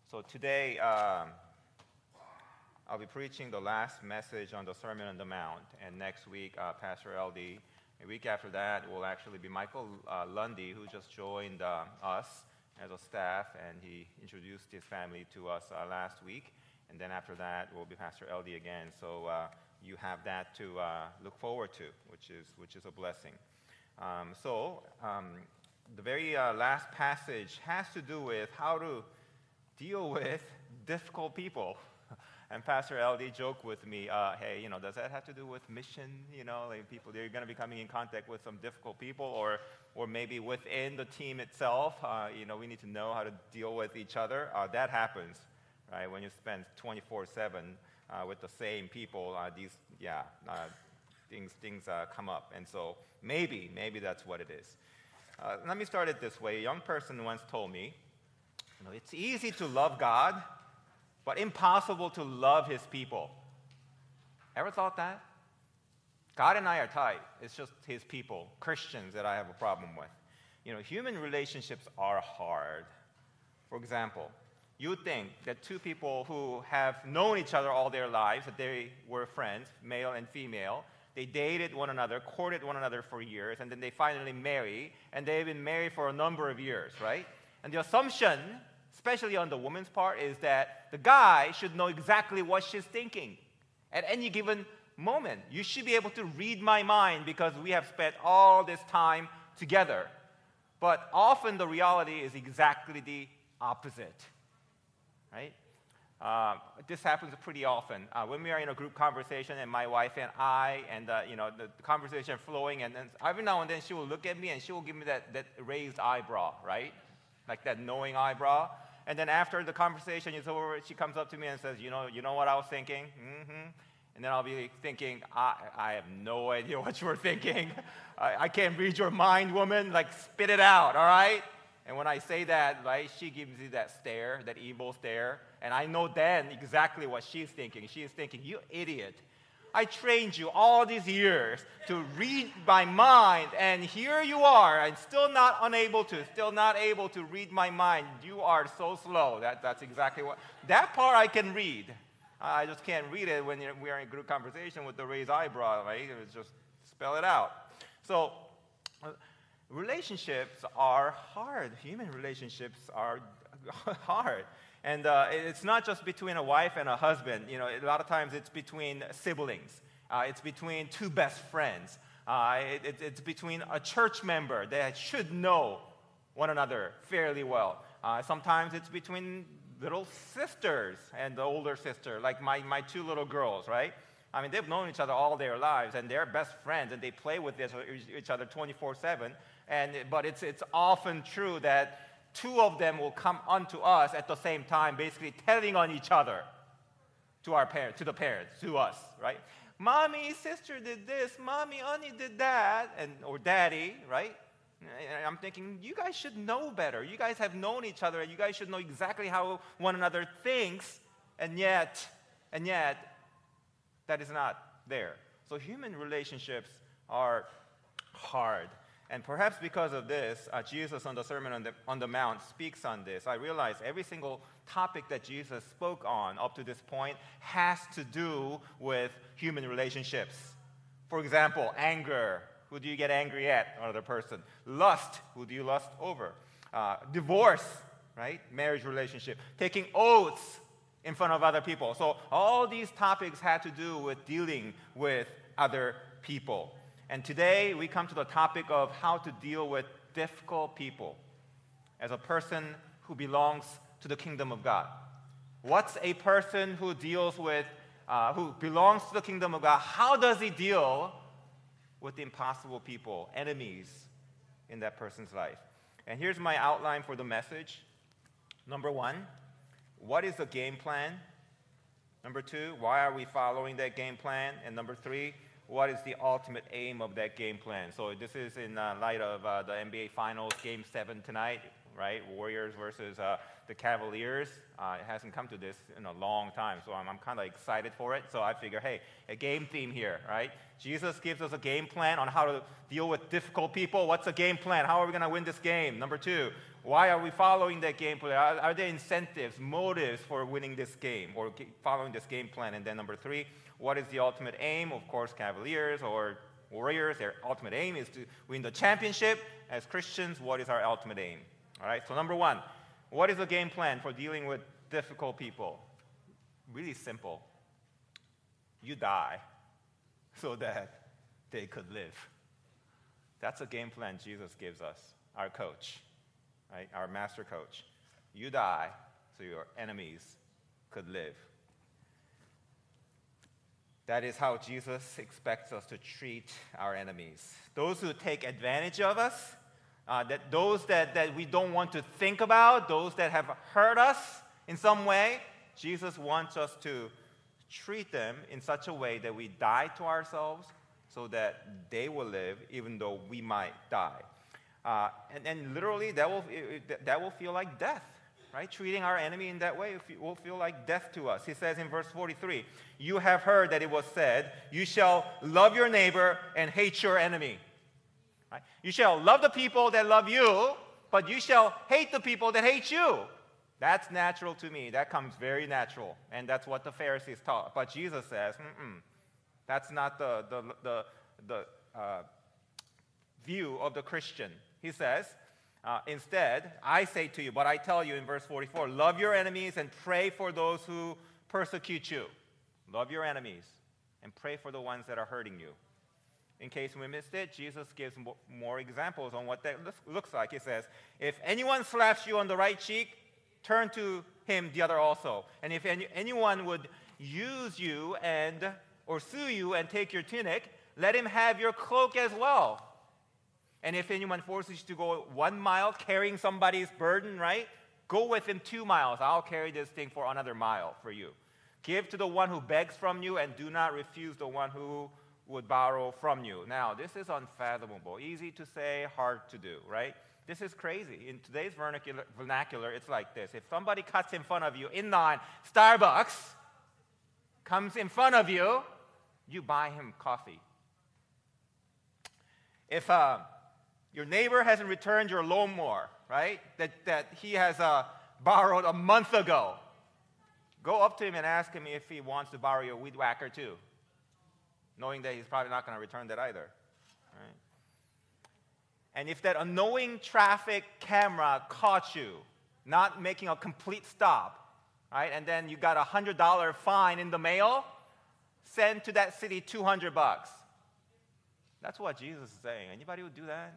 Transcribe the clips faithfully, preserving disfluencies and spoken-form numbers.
So today, um, I'll be preaching the last message on the Sermon on the Mount, and next week, uh, Pastor L D. A week after that will actually be Michael uh, Lundy, who just joined uh, us as a staff, and he introduced his family to us uh, last week. And then after that will be Pastor L D again. So uh, you have that to uh, look forward to, which is which is a blessing. Um, so um, the very uh, last passage has to do with how to deal with difficult people. And Pastor L D joked with me, uh, hey, you know, does that have to do with mission? You know, like people, they're going to be coming in contact with some difficult people, or or maybe within the team itself, uh, you know, we need to know how to deal with each other. Uh, that happens, right? When you spend twenty-four seven uh, with the same people, uh, these, yeah, uh, things things uh, come up. And so maybe, maybe that's what it is. Uh, let me start it this way. A young person once told me, you know, it's easy to love God, but impossible to love his people. Ever thought that? God and I are tight. It's just his people, Christians, that I have a problem with. You know, human relationships are hard. For example, you think that two people who have known each other all their lives, that they were friends, male and female, they dated one another, courted one another for years, and then they finally marry, and they've been married for a number of years, right? And the assumption, especially on the woman's part, is that the guy should know exactly what she's thinking at any given moment. You should be able to read my mind because we have spent all this time together. But often the reality is exactly the opposite, right? Uh, this happens pretty often. Uh, when we are in a group conversation, and my wife and I, and uh, you know, the, the conversation flowing, and then every now and then she will look at me and she will give me that, that raised eyebrow, right? Like that knowing eyebrow. And then after the conversation is over, she comes up to me and says, you know, you know what I was thinking? Mm-hmm. And then I'll be thinking, I, I have no idea what you were thinking. I, I can't read your mind, woman. Like, spit it out, all right? And when I say that, right, she gives me that stare, that evil stare. And I know then exactly what she's thinking. She's thinking, you idiot. I trained you all these years to read my mind, and here you are, and still not unable to, still not able to read my mind. You are so slow. That, that's exactly what, that part I can read. I just can't read it when we are in a group conversation with the raised eyebrow, right? It's just spell it out. So uh, relationships are hard. Human relationships are hard. And uh, it's not just between a wife and a husband. You know, a lot of times it's between siblings. Uh, it's between two best friends. Uh, it, it, it's between a church member that should know one another fairly well. Uh, sometimes it's between little sisters and the older sister, like my, my two little girls, right? I mean, they've known each other all their lives, and they're best friends, and they play with each other twenty-four seven. And but it's it's often true that two of them will come unto us at the same time, basically telling on each other to our parents, to the parents, to us, right? Mommy, sister did this. Mommy, honey did that, and or daddy, right? And I'm thinking, you guys should know better. You guys have known each other, and you guys should know exactly how one another thinks, and yet, and yet, that is not there. So human relationships are hard. And perhaps because of this, uh, Jesus on the Sermon on the, on the Mount speaks on this. I realize every single topic that Jesus spoke on up to this point has to do with human relationships. For example, anger. Who do you get angry at? Another person. Lust. Who do you lust over? Uh, divorce, right? Marriage relationship. Taking oaths in front of other people. So all these topics had to do with dealing with other people. And today we come to the topic of how to deal with difficult people as a person who belongs to the kingdom of God. What's a person who deals with, uh, who belongs to the kingdom of God? How does he deal with the impossible people, enemies in that person's life? And here's my outline for the message. Number one, what is the game plan? Number two, why are we following that game plan? And number three, what is the ultimate aim of that game plan? So this is in uh, light of uh, the N B A Finals Game seven tonight, right? Warriors versus uh, the Cavaliers. Uh, it hasn't come to this in a long time, so I'm, I'm kind of excited for it. So I figure, hey, a game theme here, right? Jesus gives us a game plan on how to deal with difficult people. What's the game plan? How are we going to win this game? Number two, why are we following that game plan? Are, are there incentives, motives for winning this game or following this game plan? And then number three, what is the ultimate aim? Of course, Cavaliers or Warriors, their ultimate aim is to win the championship. As Christians, what is our ultimate aim? All right, so number one, what is the game plan for dealing with difficult people? Really simple. You die so that they could live. That's a game plan Jesus gives us, our coach, right? Our master coach. You die so your enemies could live. That is how Jesus expects us to treat our enemies. Those who take advantage of us, uh, that those that, that we don't want to think about, those that have hurt us in some way, Jesus wants us to treat them in such a way that we die to ourselves so that they will live even though we might die. Uh, and, and literally, that will, it, that will feel like death. Right? Treating our enemy in that way will feel like death to us. He says in verse forty-three, you have heard that it was said, you shall love your neighbor and hate your enemy. Right? You shall love the people that love you, but you shall hate the people that hate you. That's natural to me. That comes very natural. And that's what the Pharisees taught. But Jesus says, mm-mm, that's not the, the, the, the uh, view of the Christian. He says, Uh, instead, I say to you, but I tell you in verse forty-four, love your enemies and pray for those who persecute you. Love your enemies and pray for the ones that are hurting you. In case we missed it, Jesus gives more examples on what that looks like. He says, if anyone slaps you on the right cheek, turn to him the other also. And if any, anyone would use you and or sue you and take your tunic, let him have your cloak as well. And if anyone forces you to go one mile carrying somebody's burden, right? Go with him two miles. I'll carry this thing for another mile for you. Give to the one who begs from you and do not refuse the one who would borrow from you. Now, this is unfathomable. Easy to say, hard to do, right? This is crazy. In today's vernacular, vernacular, it's like this. If somebody cuts in front of you in line, Starbucks comes in front of you, you buy him coffee. If uh, your neighbor hasn't returned your lawnmower, right, that, that he has uh, borrowed a month ago, go up to him and ask him if he wants to borrow your weed whacker too, knowing that he's probably not going to return that either. Right? And if that annoying traffic camera caught you not making a complete stop, right, and then you got a one hundred dollars fine in the mail, send to that city two hundred bucks. That's what Jesus is saying. Anybody would do that?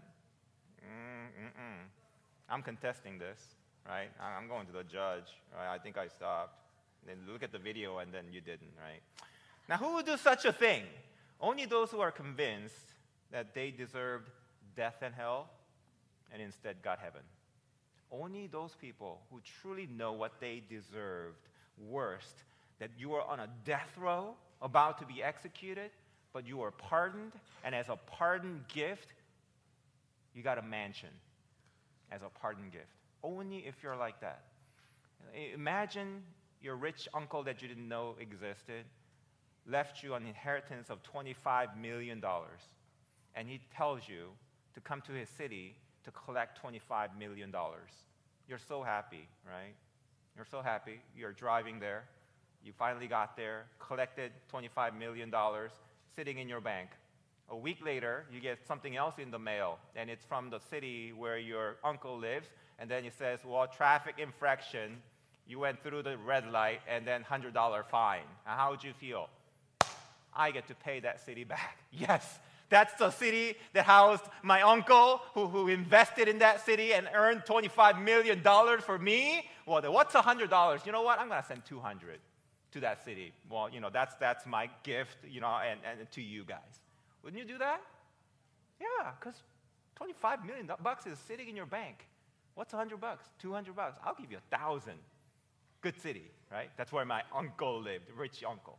Mm-mm. I'm contesting this, right? I'm going to the judge. Right? I think I stopped. Then look at the video, and then you didn't, right? Now, who would do such a thing? Only those who are convinced that they deserved death and hell, and instead got heaven. Only those people who truly know what they deserved worst, that you are on a death row, about to be executed, but you are pardoned, and as a pardon gift, you got a mansion as a pardon gift. Only if you're like that. Imagine your rich uncle that you didn't know existed left you an inheritance of twenty-five million dollars, and he tells you to come to his city to collect twenty-five million dollars. You're so happy, right? You're so happy. You're driving there. You finally got there, collected twenty-five million dollars, sitting in your bank. A week later, you get something else in the mail, and it's from the city where your uncle lives, and then it says, well, traffic infraction, you went through the red light, and then one hundred dollars fine. Now, how would you feel? I get to pay that city back. Yes, that's the city that housed my uncle, who, who invested in that city and earned twenty-five million dollars for me. Well, then what's one hundred dollars? You know what? I'm going to send two hundred dollars to that city. Well, you know, that's that's my gift, you know, and, and to you guys. Wouldn't you do that? Yeah, because twenty-five million bucks is sitting in your bank. What's one hundred bucks? two hundred bucks. I'll give you a thousand. Good city, right? That's where my uncle lived, rich uncle.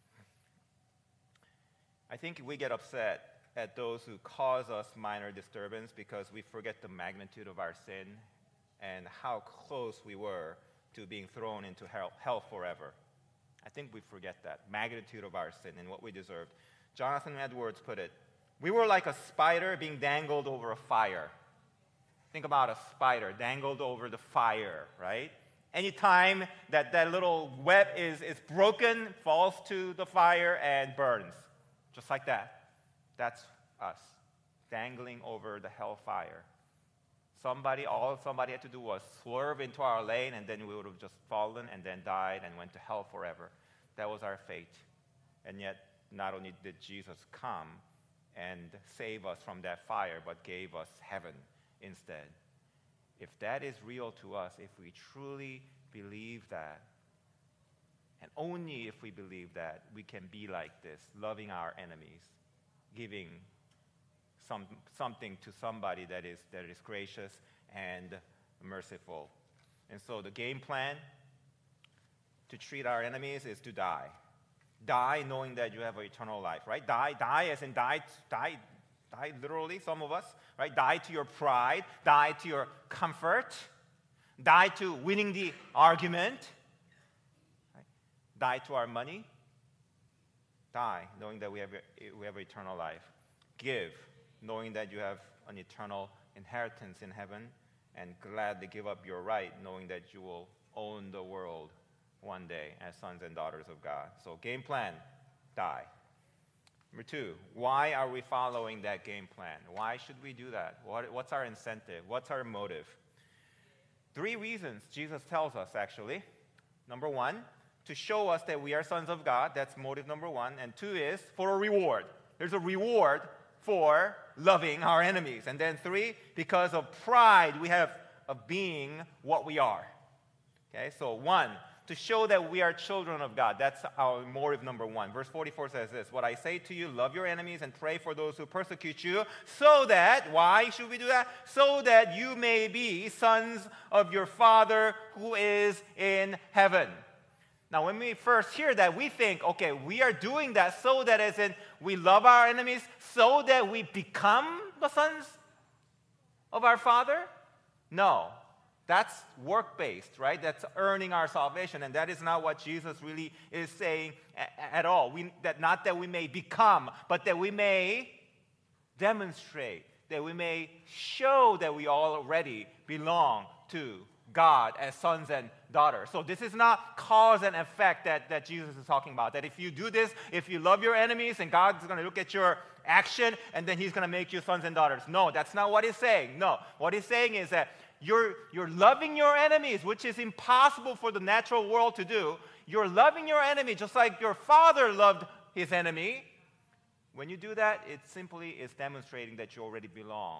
I think we get upset at those who cause us minor disturbance because we forget the magnitude of our sin and how close we were to being thrown into hell, hell forever. I think we forget that magnitude of our sin and what we deserved. Jonathan Edwards put it, we were like a spider being dangled over a fire. Think about a spider dangled over the fire, right? Anytime that that little web is, is broken, falls to the fire and burns. Just like that. That's us, dangling over the hellfire. Somebody, all somebody had to do was swerve into our lane, and then we would have just fallen and then died and went to hell forever. That was our fate. And yet, not only did Jesus come and save us from that fire, but gave us heaven instead. If that is real to us, if we truly believe that, and only if we believe that, we can be like this, loving our enemies, giving some, something to somebody that is, that is gracious and merciful. And so the game plan to treat our enemies is to die. Die knowing that you have eternal life, right? Die, die as in die, die, die literally, some of us, right? Die to your pride, die to your comfort, die to winning the argument, right? Die to our money, die knowing that we have, we have eternal life. Give knowing that you have an eternal inheritance in heaven, and gladly give up your right knowing that you will own the world one day as sons and daughters of God. So game plan, die. Number two, why are we following that game plan? Why should we do that? What, what's our incentive? What's our motive? Three reasons Jesus tells us, actually. Number one, to show us that we are sons of God. That's motive number one. And two is for a reward. There's a reward for loving our enemies. And then three, because of pride we have of being what we are. Okay, so one, to show that we are children of God. That's our motive number one. Verse forty-four says this, what I say to you, love your enemies and pray for those who persecute you, so that, why should we do that? So that you may be sons of your Father who is in heaven. Now, when we first hear that, we think, okay, we are doing that so that as in we love our enemies, so that we become the sons of our Father? No. That's work-based, right? That's earning our salvation, and that is not what Jesus really is saying a- at all. We, that not that we may become, but that we may demonstrate, that we may show that we already belong to God as sons and daughters. So this is not cause and effect that, that Jesus is talking about. That if you do this, if you love your enemies, and God's going to look at your action, and then he's going to make you sons and daughters. No, that's not what he's saying. No, what he's saying is that You're, you're loving your enemies, which is impossible for the natural world to do. You're loving your enemy just like your father loved his enemy. When you do that, it simply is demonstrating that you already belong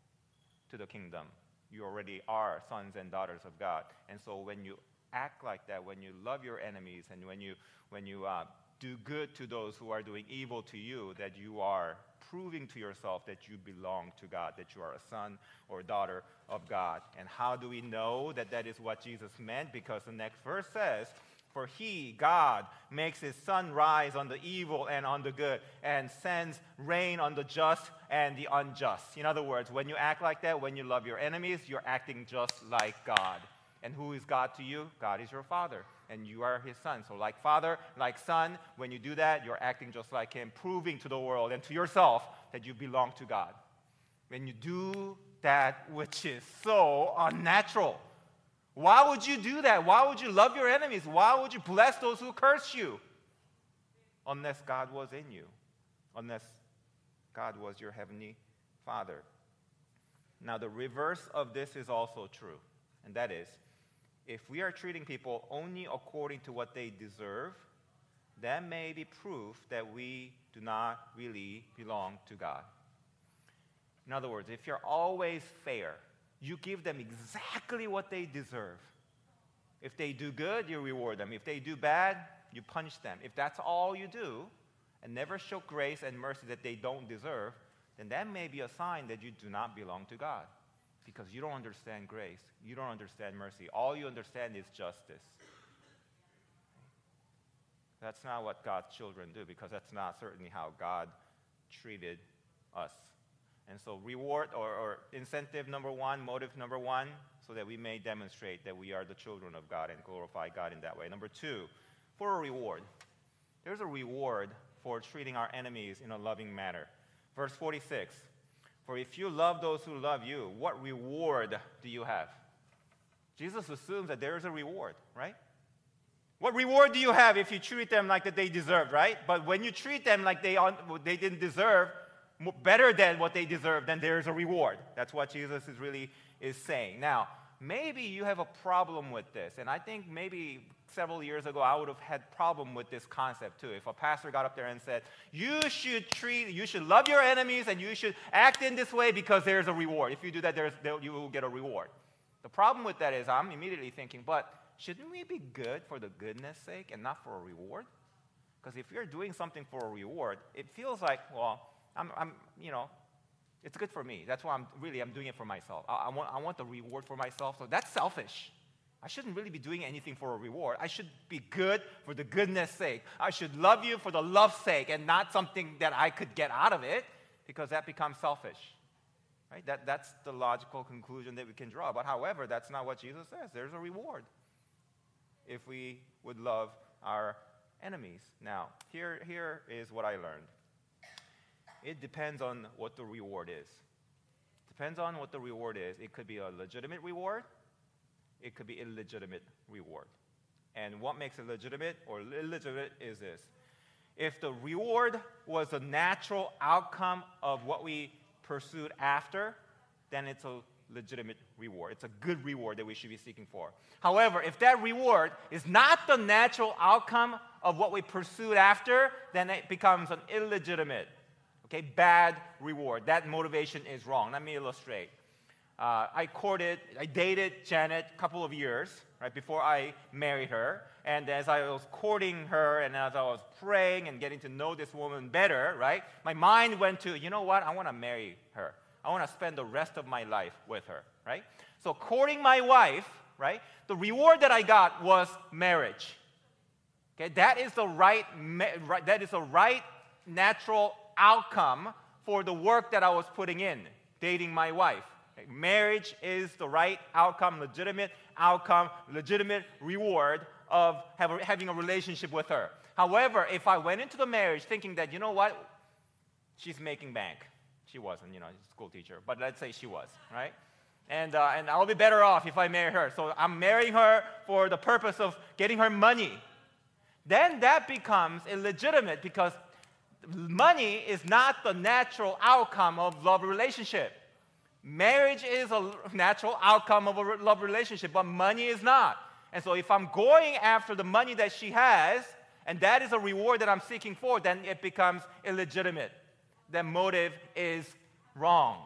to the kingdom. You already are sons and daughters of God. And so when you act like that, when you love your enemies, and when you, when you uh, do good to those who are doing evil to you, that you are proving to yourself that you belong to God, that you are a son or daughter of God. And how do we know that that is what Jesus meant? Because the next verse says, for he, God, makes his sun rise on the evil and on the good, and sends rain on the just and the unjust. In other words, when you act like that, when you love your enemies, you're acting just like God. And who is God to you? God is your Father, and you are his son. So like Father, like Son, when you do that, you're acting just like him, proving to the world and to yourself that you belong to God. When you do that which is so unnatural, why would you do that? Why would you love your enemies? Why would you bless those who curse you? Unless God was in you, unless God was your heavenly Father. Now the reverse of this is also true, and that is, if we are treating people only according to what they deserve, that may be proof that we do not really belong to God. In other words, if you're always fair, you give them exactly what they deserve. If they do good, you reward them. If they do bad, you punish them. If that's all you do, and never show grace and mercy that they don't deserve, then that may be a sign that you do not belong to God. Because you don't understand grace. You don't understand mercy. All you understand is justice. That's not what God's children do, because that's not certainly how God treated us. And so reward or, or incentive number one, motive number one, so that we may demonstrate that we are the children of God and glorify God in that way. Number two, for a reward. There's a reward for treating our enemies in a loving manner. Verse forty-six, for if you love those who love you, what reward do you have? Jesus assumes that there is a reward, right? What reward do you have if you treat them like that they deserve, right? But when you treat them like they, they didn't deserve, better than what they deserve, then there's a reward. That's what Jesus is really is saying. Now, maybe you have a problem with this, and I think maybe several years ago I would have had problem with this concept too. If a pastor got up there and said, you should treat, you should love your enemies and you should act in this way because there's a reward. If you do that, there's, there, you will get a reward. The problem with that is I'm immediately thinking, but shouldn't we be good for the goodness sake and not for a reward? Because if you're doing something for a reward, it feels like, well, I'm, I'm, you know, it's good for me. That's why I'm really, I'm doing it for myself. I, I want, I want the reward for myself. So that's selfish. I shouldn't really be doing anything for a reward. I should be good for the goodness sake. I should love you for the love's sake and not something that I could get out of it, because that becomes selfish. Right? That, that's the logical conclusion that we can draw. But however, that's not what Jesus says. There's a reward if we would love our enemies. Now, here, here is what I learned. It depends on what the reward is. Depends on what the reward is. It could be a legitimate reward. It could be illegitimate reward. And what makes it legitimate or illegitimate is this. If the reward was a natural outcome of what we pursued after, then it's a legitimate reward. It's a good reward that we should be seeking for. However, if that reward is not the natural outcome of what we pursued after, then it becomes an illegitimate, okay, bad reward. That motivation is wrong. Let me illustrate. Uh, I courted, I dated Janet a couple of years, right, before I married her. And as I was courting her and as I was praying and getting to know this woman better, right, my mind went to, you know what, I want to marry her. I want to spend the rest of my life with her, right? So courting my wife, right, the reward that I got was marriage. Okay, that is the right, that is the right natural outcome for the work that I was putting in, dating my wife. Okay, marriage is the right outcome, legitimate outcome, legitimate reward of have a, having a relationship with her. However, if I went into the marriage thinking that, you know what, she's making bank. She wasn't, you know, she's a school teacher, but let's say she was, right? And, uh, and I'll be better off if I marry her. So I'm marrying her for the purpose of getting her money. Then that becomes illegitimate because money is not the natural outcome of love relationship. Marriage is a natural outcome of a love relationship, but money is not. And so if I'm going after the money that she has, and that is a reward that I'm seeking for, then it becomes illegitimate. The motive is wrong.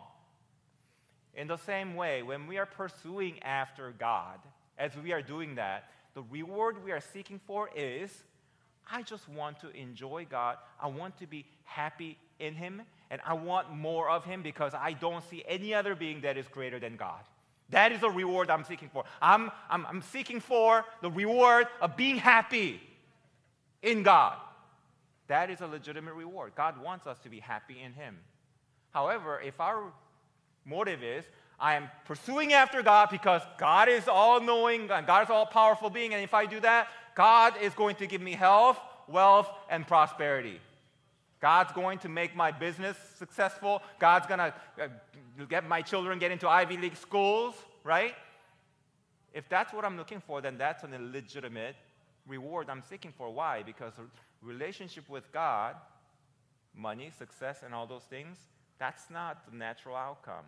In the same way, when we are pursuing after God, as we are doing that, the reward we are seeking for is, I just want to enjoy God. I want to be happy in Him, and I want more of Him because I don't see any other being that is greater than God. That is the reward I'm seeking for. I'm, I'm, I'm seeking for the reward of being happy in God. That is a legitimate reward. God wants us to be happy in Him. However, if our motive is, I am pursuing after God because God is all-knowing, and God is all-powerful being, and if I do that, God is going to give me health, wealth, and prosperity. God's going to make my business successful. God's going to uh, get my children get into Ivy League schools, right? If that's what I'm looking for, then that's an illegitimate reward I'm seeking for. Why? Because relationship with God, money, success, and all those things, that's not the natural outcome.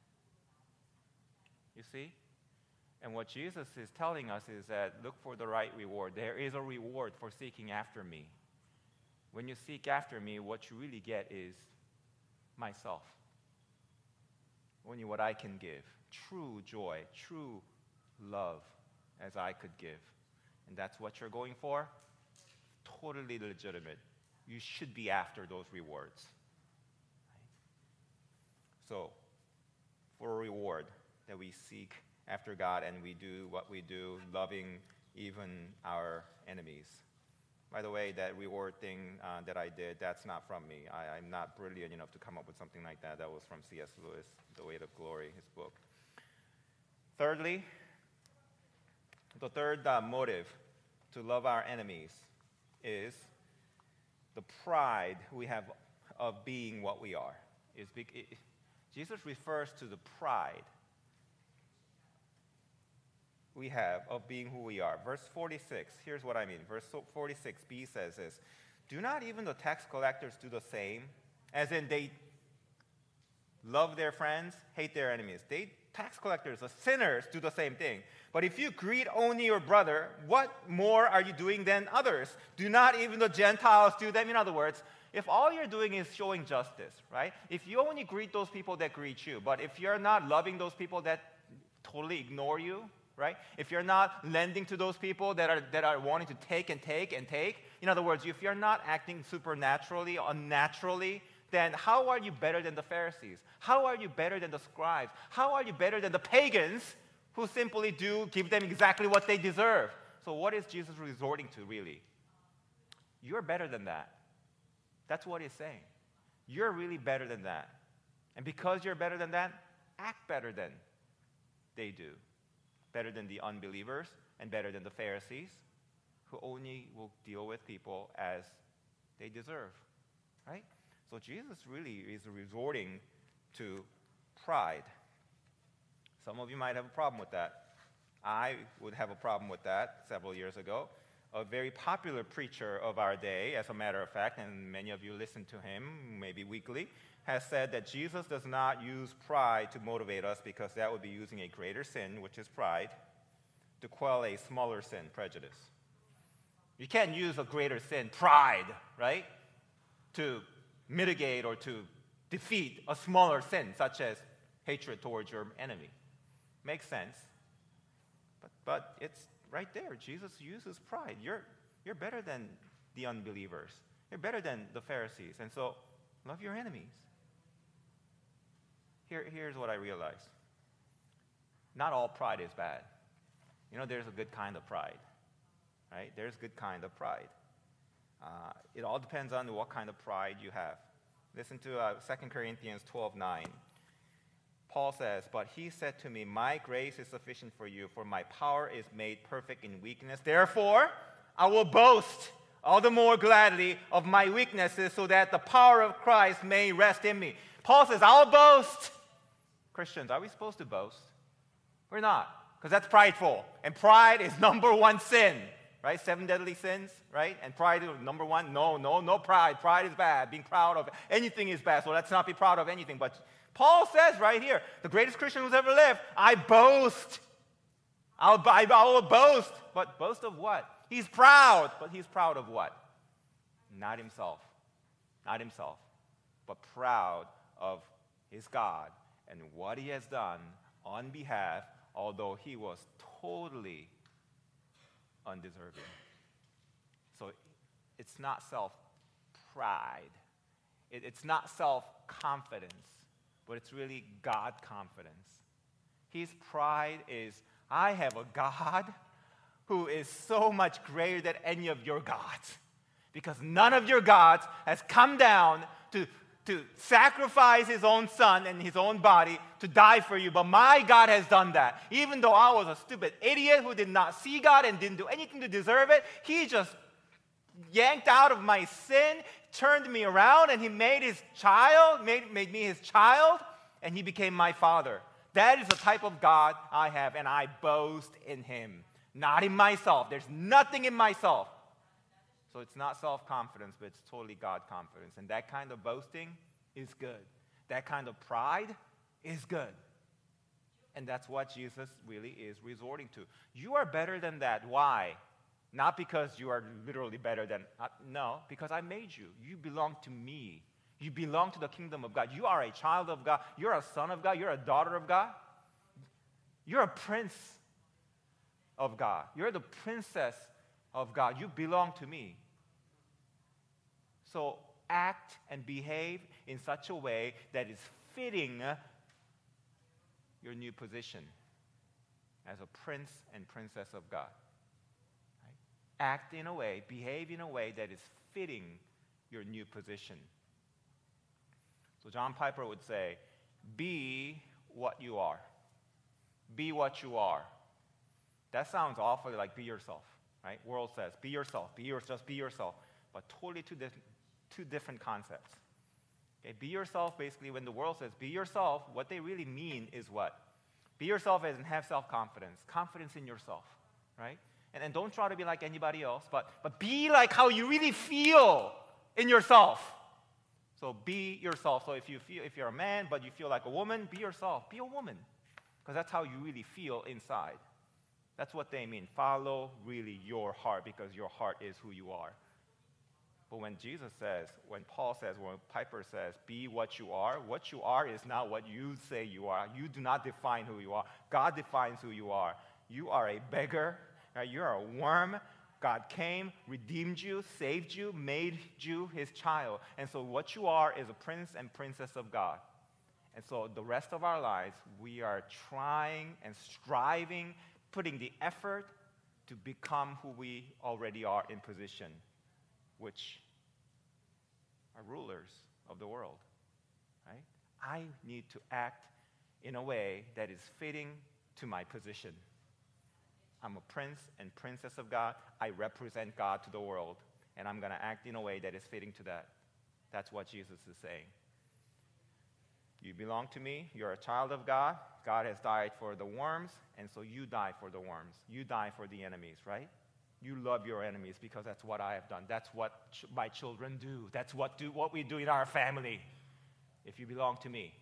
You see? And what Jesus is telling us is that look for the right reward. There is a reward for seeking after me. When you seek after me, what you really get is myself. Only what I can give. True joy, true love as I could give. And that's what you're going for? Totally legitimate. You should be after those rewards. So, for a reward that we seek after God and we do what we do, loving even our enemies. By the way, that reward thing uh, that I did, that's not from me. I, I'm not brilliant enough to come up with something like that. That was from C S Lewis, The Weight of Glory, his book. Thirdly, the third uh, motive to love our enemies is the pride we have of being what we are. Is be- it, Jesus refers to the pride we have of being who we are. Verse forty-six, here's what I mean. Verse forty-six b says this, do not even the tax collectors do the same? As in they love their friends, hate their enemies. They, tax collectors, the sinners, do the same thing. But if you greet only your brother, what more are you doing than others? Do not even the Gentiles do them? In other words, if all you're doing is showing justice, right? If you only greet those people that greet you, but if you're not loving those people that totally ignore you, right? If you're not lending to those people that are that are wanting to take and take and take, in other words, if you're not acting supernaturally, unnaturally, then how are you better than the Pharisees? How are you better than the scribes? How are you better than the pagans who simply do give them exactly what they deserve? So what is Jesus resorting to, really? You're better than that. That's what he's saying. You're really better than that. And because you're better than that, act better than they do. Better than the unbelievers and better than the Pharisees, who only will deal with people as they deserve, right? So Jesus really is resorting to pride. Some of you might have a problem with that. I would have a problem with that several years ago. A very popular preacher of our day, as a matter of fact, and many of you listen to him maybe weekly, has said that Jesus does not use pride to motivate us because that would be using a greater sin, which is pride, to quell a smaller sin, prejudice. You can't use a greater sin, pride, right, to mitigate or to defeat a smaller sin, such as hatred towards your enemy. Makes sense. But, but it's right there. Jesus uses pride. You're, you're better than the unbelievers. You're better than the Pharisees. And so, love your enemies. Here, here's what I realized. Not all pride is bad. You know, there's a good kind of pride, right? There's a good kind of pride. Uh, it all depends on what kind of pride you have. Listen to uh, Second Corinthians twelve nine. Paul says, but he said to me, my grace is sufficient for you, for my power is made perfect in weakness. Therefore, I will boast all the more gladly of my weaknesses so that the power of Christ may rest in me. Paul says, I'll boast. Christians, are we supposed to boast? We're not, because that's prideful. And pride is number one sin, right? Seven deadly sins, right? And pride is number one. No, no, no pride. Pride is bad. Being proud of anything is bad, so let's not be proud of anything. But Paul says right here, the greatest Christian who's ever lived, I boast. I'll, I, I will boast. But boast of what? He's proud. But he's proud of what? Not himself. Not himself. But proud of his God and what he has done on behalf, although he was totally undeserving. So it's not self-pride. It, it's not self-confidence. But it's really God confidence. His pride is, I have a God who is so much greater than any of your gods. Because none of your gods has come down to, to sacrifice his own son and his own body to die for you. But my God has done that. Even though I was a stupid idiot who did not see God and didn't do anything to deserve it, he just yanked out of my sin, turned me around, and he made his child, made, made me his child, and he became my father. That is the type of God I have, and I boast in him, not in myself. There's nothing in myself. So it's not self-confidence, but it's totally God confidence. And that kind of boasting is good. That kind of pride is good. And that's what Jesus really is resorting to. You are better than that. Why? Not because you are literally better than, uh, no, because I made you. You belong to me. You belong to the kingdom of God. You are a child of God. You're a son of God. You're a daughter of God. You're a prince of God. You're the princess of God. You belong to me. So act and behave in such a way that is fitting your new position as a prince and princess of God. Act in a way, behave in a way that is fitting your new position. So John Piper would say, be what you are. Be what you are. That sounds awfully like be yourself, right? World says, be yourself, be your, just be yourself. But totally two, diff- two different concepts. Okay, be yourself, basically, when the world says be yourself, what they really mean is what? Be yourself as in have self-confidence, confidence in yourself, right? And, and don't try to be like anybody else, but, but be like how you really feel in yourself. So be yourself. So if you feel, if you're a man, but you feel like a woman, be yourself. Be a woman. Because that's how you really feel inside. That's what they mean. Follow really your heart, because your heart is who you are. But when Jesus says, when Paul says, when Piper says, be what you are, what you are is not what you say you are. You do not define who you are. God defines who you are. You are a beggar. Right? You are a worm. God came, redeemed you, saved you, made you his child. And so what you are is a prince and princess of God. And so the rest of our lives, we are trying and striving, putting the effort to become who we already are in position, which are rulers of the world, right? I need to act in a way that is fitting to my position. I'm a prince and princess of God. I represent God to the world, and I'm going to act in a way that is fitting to that. That's what Jesus is saying. You belong to me. You're a child of God. God has died for the worms, and so you die for the worms. You die for the enemies, right? You love your enemies because that's what I have done. That's what ch- my children do. That's what do what we do in our family. If you belong to me.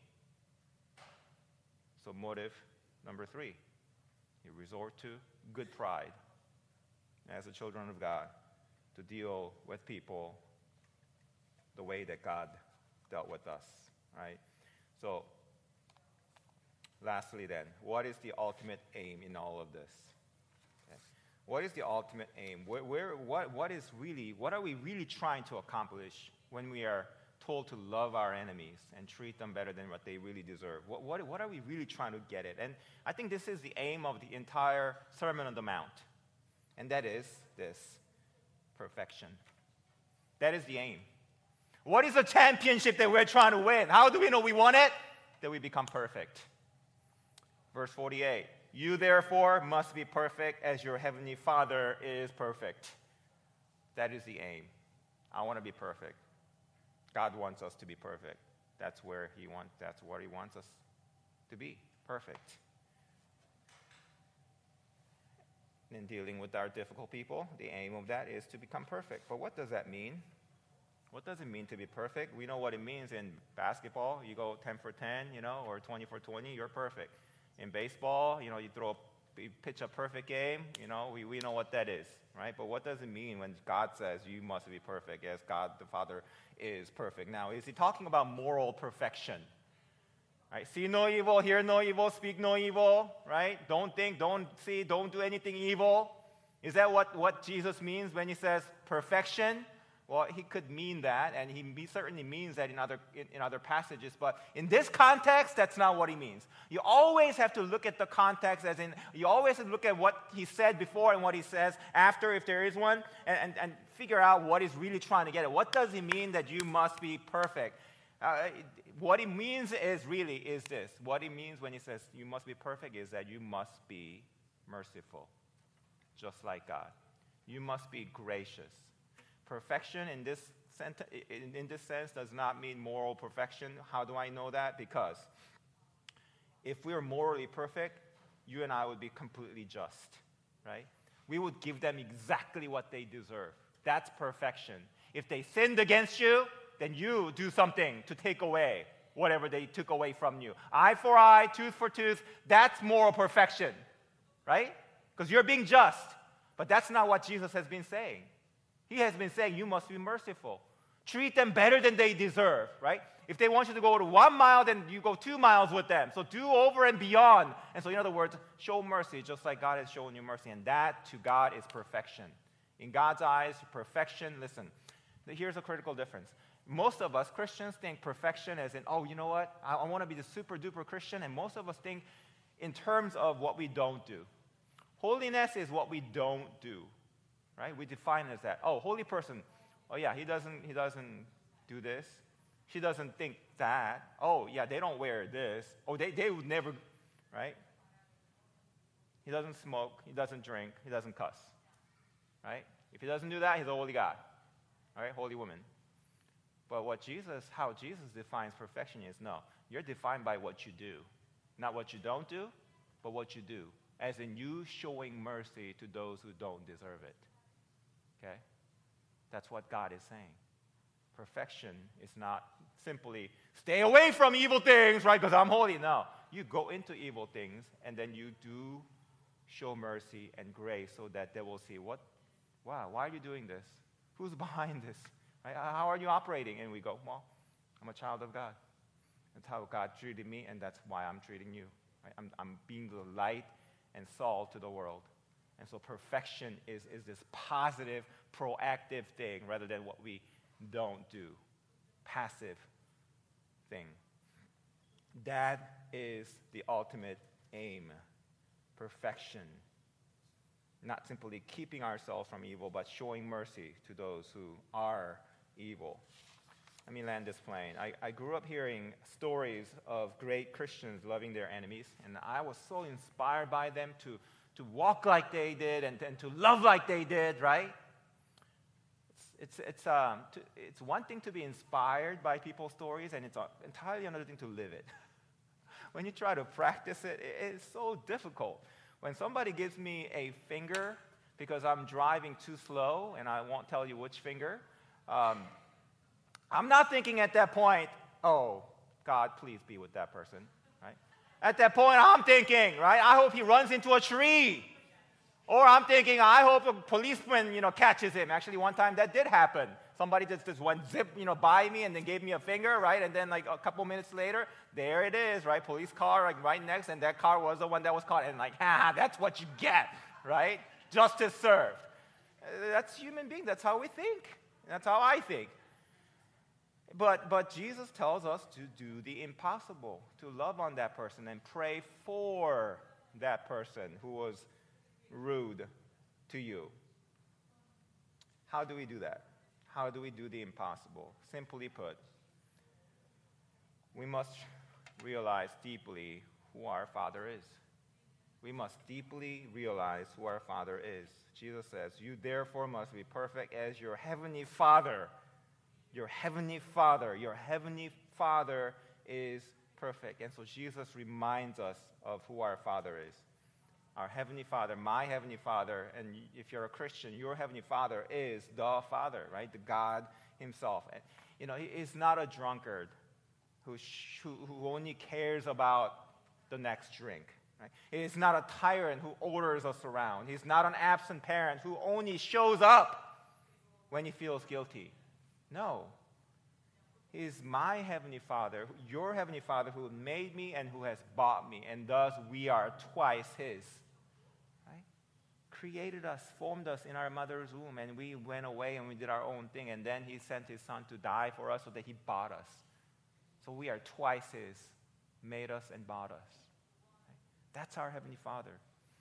So motive number three, you resort to good pride as the children of God to deal with people the way that God dealt with us, right? So, lastly then, what is the ultimate aim in all of this? Okay. What is the ultimate aim? Where, where, what, what is really, what are we really trying to accomplish when we are told to love our enemies and treat them better than what they really deserve? What, what, what are we really trying to get at? And I think this is the aim of the entire Sermon on the Mount, and that is this: perfection. That is the aim. What is the championship that we're trying to win? How do we know we won it? That we become perfect. Verse forty-eight, you therefore must be perfect as your heavenly Father is perfect. That is the aim. I want to be perfect. God wants us to be perfect. That's where he wants, that's what he wants us to be, perfect. In dealing with our difficult people, the aim of that is to become perfect. But what does that mean? What does it mean to be perfect? We know what it means in basketball. You go ten for ten, you know, or twenty for twenty, you're perfect. In baseball, you know, you throw, you pitch a perfect game, you know, we, we know what that is, right? But what does it mean when God says you must be perfect as God the Father is perfect? Now, is he talking about moral perfection? Right? See no evil, hear no evil, speak no evil, right? Don't think, don't see, don't do anything evil. Is that what, what Jesus means when he says perfection? Well, he could mean that, and he certainly means that in other, in, in other passages. But in this context, that's not what he means. You always have to look at the context, as in, you always have to look at what he said before and what he says after, if there is one, and, and, and figure out what he's really trying to get at. What does he mean that you must be perfect? Uh, what he means is really is this. What he means when he says you must be perfect is that you must be merciful, just like God. You must be gracious. Perfection in this, sent- in, in this sense does not mean moral perfection. How do I know that? Because if we were morally perfect, you and I would be completely just, right? We would give them exactly what they deserve. That's perfection. If they sinned against you, then you do something to take away whatever they took away from you. Eye for eye, tooth for tooth, that's moral perfection, right? Because you're being just. But that's not what Jesus has been saying. He has been saying you must be merciful. Treat them better than they deserve, right? If they want you to go to one mile, then you go two miles with them. So do over and beyond. And so in other words, show mercy just like God has shown you mercy. And that to God is perfection. In God's eyes, perfection, listen, here's a critical difference. Most of us Christians think perfection as in, oh, you know what? I, I want to be the super duper Christian. And most of us think in terms of what we don't do. Holiness is what we don't do. Right? We define it as that. Oh, holy person. Oh, yeah, he doesn't, he doesn't do this. She doesn't think that. Oh, yeah, they don't wear this. Oh, they, they would never, right? He doesn't smoke. He doesn't drink. He doesn't cuss. Right? If he doesn't do that, he's a holy God. All right? Holy woman. But what Jesus, how Jesus defines perfection is, no, you're defined by what you do. Not what you don't do, but what you do. As in you showing mercy to those who don't deserve it. Okay? That's what God is saying. Perfection is not simply stay away from evil things, right, because I'm holy. No. You go into evil things, and then you do show mercy and grace so that they will see, what, wow, why are you doing this? Who's behind this? Right? How are you operating? And we go, well, I'm a child of God. That's how God treated me, and that's why I'm treating you. Right? I'm, I'm being the light and salt to the world. And so perfection is, is this positive, proactive thing rather than what we don't do. Passive thing. That is the ultimate aim. Perfection. Not simply keeping ourselves from evil, but showing mercy to those who are evil. Let me land this plane. I, I grew up hearing stories of great Christians loving their enemies, and I was so inspired by them to, to walk like they did and, and to love like they did, right? It's, it's, it's, um, to, it's one thing to be inspired by people's stories, and it's a, entirely another thing to live it. When you try to practice it, it, it's so difficult. When somebody gives me a finger because I'm driving too slow, and I won't tell you which finger, um, I'm not thinking at that point, oh, God, please be with that person, right? At that point, I'm thinking, right, I hope he runs into a tree. Or I'm thinking, I hope a policeman, you know, catches him. Actually, one time that did happen. Somebody just, just went zip, you know, by me and then gave me a finger, right? And then like a couple minutes later, there it is, right? Police car like right next, and that car was the one that was caught. And like, ha, that's what you get, right? Justice served. That's human being. That's how we think. That's how I think. But, but Jesus tells us to do the impossible, to love on that person and pray for that person who was rude to you. How do we do that? How do we do the impossible? Simply put, we must realize deeply who our Father is. We must deeply realize who our Father is. Jesus says, you therefore must be perfect as your heavenly Father. Your heavenly Father, your heavenly Father is perfect. And so Jesus reminds us of who our Father is. Our Heavenly Father, my Heavenly Father, and if you're a Christian, your Heavenly Father is the Father, right? The God himself. And, you know, he is not a drunkard who, sh- who, who only cares about the next drink. Right? He is not a tyrant who orders us around. He's not an absent parent who only shows up when he feels guilty. No. He is my Heavenly Father, your Heavenly Father who made me and who has bought me, and thus we are twice his. Right? Created us, formed us in our mother's womb, and we went away and we did our own thing, and then he sent his son to die for us so that he bought us. So we are twice his, made us and bought us. Right? That's our Heavenly Father.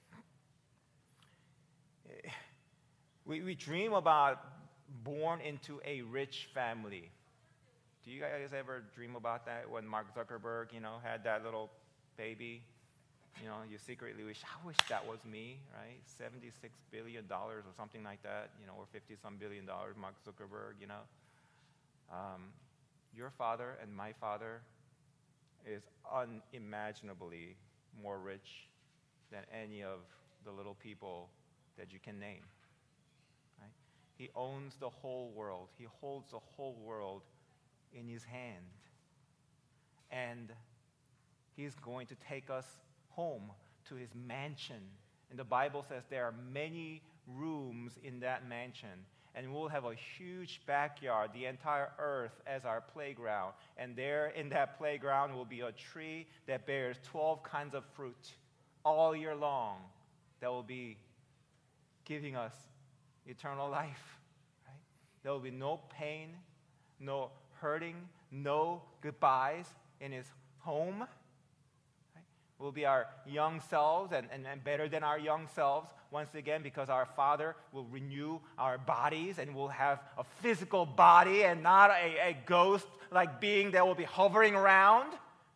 We, we dream about born into a rich family. Do you guys ever dream about that when Mark Zuckerberg, you know, had that little baby? You know, you secretly wish, I wish that was me, right? seventy-six billion dollars or something like that, you know, or fifty-some billion dollars, Mark Zuckerberg, you know. Um, your father and my father is unimaginably more rich than any of the little people that you can name. Right? He owns the whole world. He holds the whole world in his hand. And he's going to take us home to his mansion. And the Bible says there are many rooms in that mansion. And we'll have a huge backyard, the entire earth as our playground. And there in that playground will be a tree that bears twelve kinds of fruit all year long that will be giving us eternal life. Right? There will be no pain, no hurting, no goodbyes in his home. Right? We'll be our young selves and, and, and better than our young selves once again because our Father will renew our bodies and we'll have a physical body and not a, a ghost-like being that will be hovering around.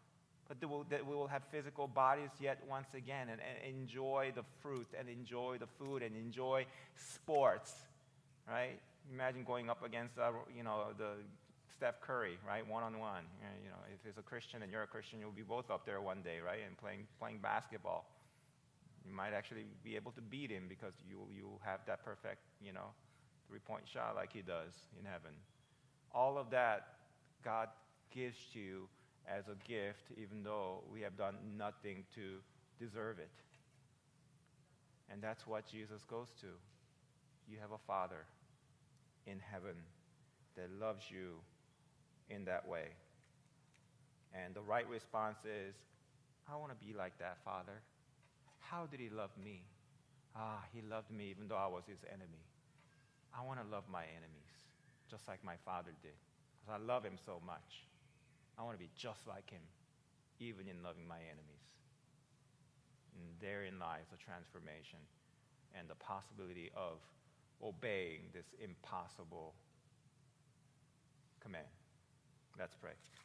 but that, we'll, that we will have physical bodies yet once again and, and enjoy the fruit and enjoy the food and enjoy sports, right? Imagine going up against, uh, you know, the Steph Curry, right, one-on-one. You know, if he's a Christian and you're a Christian, you'll be both up there one day, right, and playing playing basketball. You might actually be able to beat him because you you have that perfect, you know, three-point shot like he does in heaven. All of that God gives to you as a gift, even though we have done nothing to deserve it. And that's what Jesus goes to. You have a Father in heaven that loves you in that way. And the right response is, I want to be like that, Father. How did he love me? Ah, he loved me even though I was his enemy. I want to love my enemies, just like my Father did, because I love him so much. I want to be just like him, even in loving my enemies. And therein lies the transformation and the possibility of obeying this impossible command. Let's pray.